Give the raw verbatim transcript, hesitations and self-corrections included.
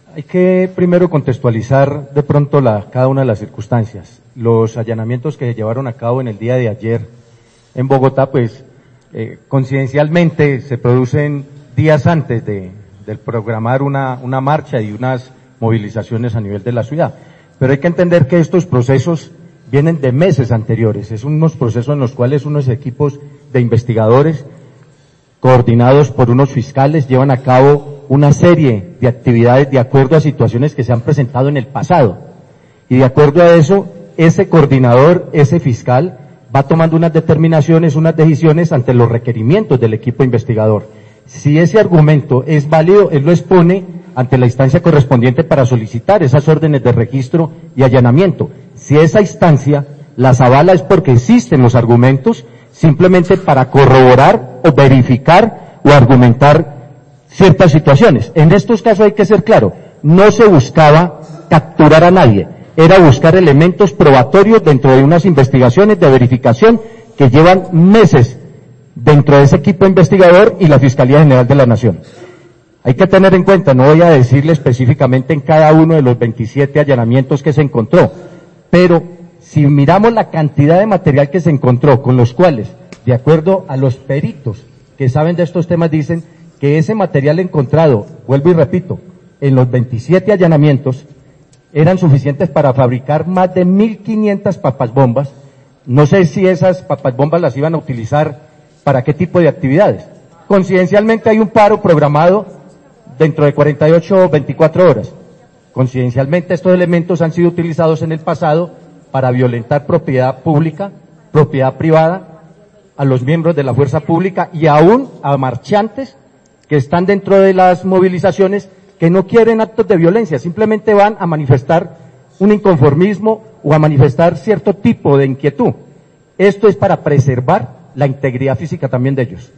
Hay que primero contextualizar de pronto la, cada una de las circunstancias. Los allanamientos que se llevaron a cabo en el día de ayer en Bogotá, pues eh, coincidencialmente se producen días antes de, de programar una, una marcha y unas movilizaciones a nivel de la ciudad. Pero hay que entender que estos procesos vienen de meses anteriores. Es unos procesos en los cuales unos equipos de investigadores coordinados por unos fiscales llevan a cabo una serie de actividades de acuerdo a situaciones que se han presentado en el pasado. Y de acuerdo a eso, ese coordinador, ese fiscal, va tomando unas determinaciones, unas decisiones ante los requerimientos del equipo investigador. Si ese argumento es válido, él lo expone ante la instancia correspondiente para solicitar esas órdenes de registro y allanamiento. Si esa instancia las avala es porque existen los argumentos, simplemente para corroborar o verificar o argumentar ciertas situaciones. En estos casos hay que ser claro, no se buscaba capturar a nadie, era buscar elementos probatorios dentro de unas investigaciones de verificación que llevan meses dentro de ese equipo investigador y la Fiscalía General de la Nación. Hay que tener en cuenta, no voy a decirle específicamente en cada uno de los veintisiete allanamientos que se encontró, pero si miramos la cantidad de material que se encontró, con los cuales, de acuerdo a los peritos que saben de estos temas, dicen que ese material encontrado, vuelvo y repito, en los veintisiete allanamientos, eran suficientes para fabricar más de mil quinientas papas bombas. No sé si esas papas bombas las iban a utilizar para qué tipo de actividades. Coincidencialmente hay un paro programado dentro de cuarenta y ocho o veinticuatro horas. Coincidencialmente estos elementos han sido utilizados en el pasado para violentar propiedad pública, propiedad privada, a los miembros de la fuerza pública y aún a marchantes que están dentro de las movilizaciones que no quieren actos de violencia, simplemente van a manifestar un inconformismo o a manifestar cierto tipo de inquietud. Esto es para preservar la integridad física también de ellos.